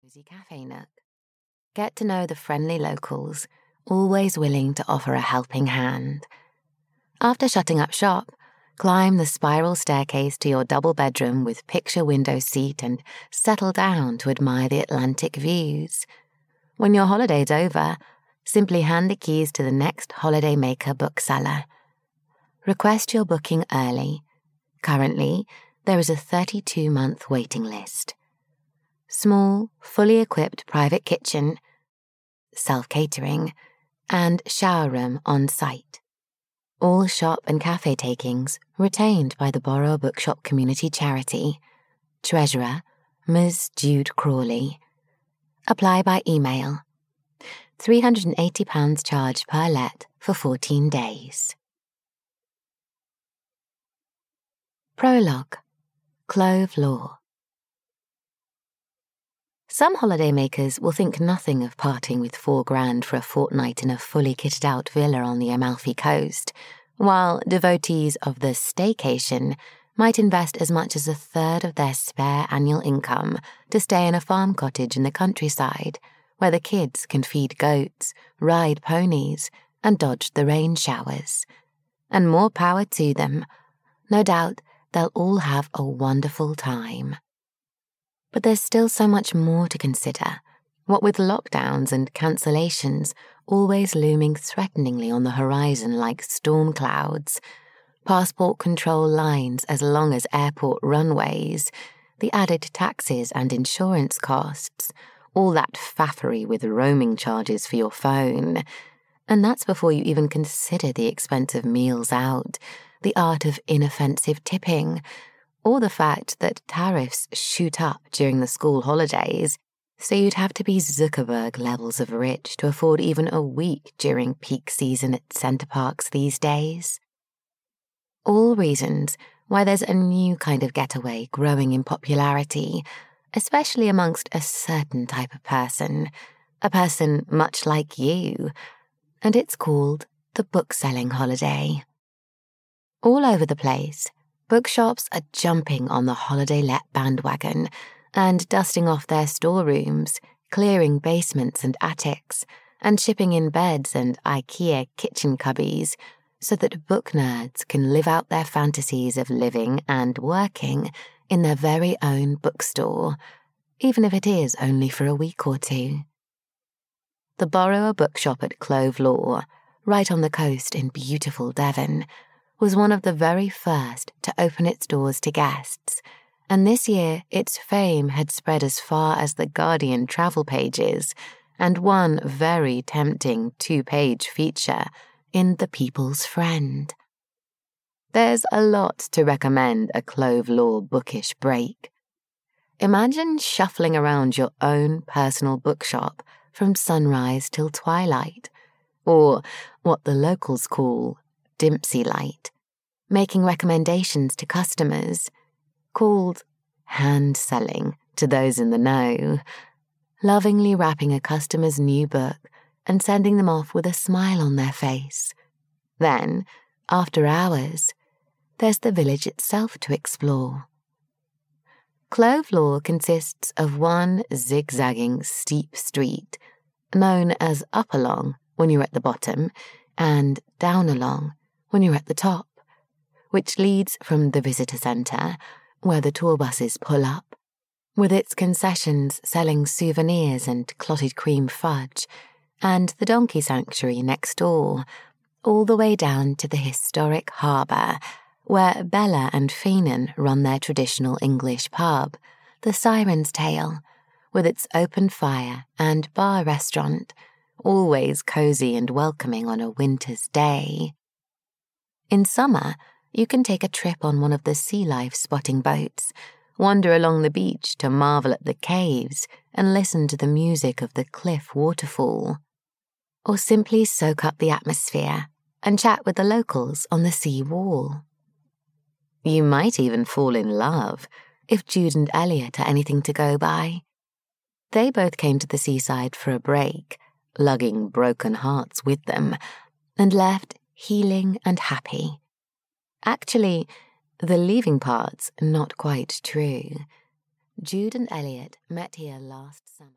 cozy cafe nook. Get to know the friendly locals, always willing to offer a helping hand. After shutting up shop, climb the spiral staircase to your double bedroom with picture window seat and settle down to admire the Atlantic views. When your holiday's over, simply hand the keys to the next Holiday Maker bookseller. Request your booking early. Currently, there is a 32-month waiting list. Small, fully equipped private kitchen, self-catering, and shower room on site. All shop and cafe takings retained by the Borrow a Bookshop Community Charity. Treasurer, Ms. Jude Crawley. Apply by email. £380 charge per let for 14 days. Prologue. Clove Law. Some holidaymakers will think nothing of parting with £4,000 for a fortnight in a fully kitted-out villa on the Amalfi Coast, while devotees of the staycation might invest as much as a third of their spare annual income to stay in a farm cottage in the countryside, where the kids can feed goats, ride ponies, and dodge the rain showers. And more power to them. No doubt they'll all have a wonderful time. But there's still so much more to consider, what with lockdowns and cancellations always looming threateningly on the horizon like storm clouds, passport control lines as long as airport runways, the added taxes and insurance costs, all that faffery with roaming charges for your phone. And that's before you even consider the expense of meals out, the art of inoffensive tipping, or the fact that tariffs shoot up during the school holidays, so you'd have to be Zuckerberg levels of rich to afford even a week during peak season at Center Parcs these days. All reasons why there's a new kind of getaway growing in popularity, especially amongst a certain type of person, a person much like you, and it's called the bookselling holiday. All over the place, bookshops are jumping on the holiday let bandwagon and dusting off their storerooms, clearing basements and attics, and shipping in beds and IKEA kitchen cubbies so that book nerds can live out their fantasies of living and working in their very own bookstore, even if it is only for a week or two. The Borrow a Bookshop at Clove Law, right on the coast in beautiful Devon, was one of the very first to open its doors to guests, and this year its fame had spread as far as the Guardian travel pages and one very tempting 2-page feature in The People's Friend. There's a lot to recommend a Clove Law bookish break. Imagine shuffling around your own personal bookshop from sunrise till twilight, or what the locals call Dimpsy Light, making recommendations to customers, called hand-selling to those in the know, lovingly wrapping a customer's new book and sending them off with a smile on their face. Then, after hours, there's the village itself to explore. Clove Law consists of one zigzagging steep street, known as up along when you're at the bottom and down along when you're at the top, which leads from the visitor centre, where the tour buses pull up, with its concessions selling souvenirs and clotted cream fudge, and the donkey sanctuary next door, all the way down to the historic harbour, where Bella and Feenan run their traditional English pub, the Siren's Tail, with its open fire and bar restaurant, always cosy and welcoming on a winter's day. In summer, you can take a trip on one of the sea life spotting boats, wander along the beach to marvel at the caves and listen to the music of the cliff waterfall, or simply soak up the atmosphere and chat with the locals on the sea wall. You might even fall in love if Jude and Elliot are anything to go by. They both came to the seaside for a break, lugging broken hearts with them, and left healing and happy. Actually, the leaving part's not quite true. Jude and Elliot met here last summer.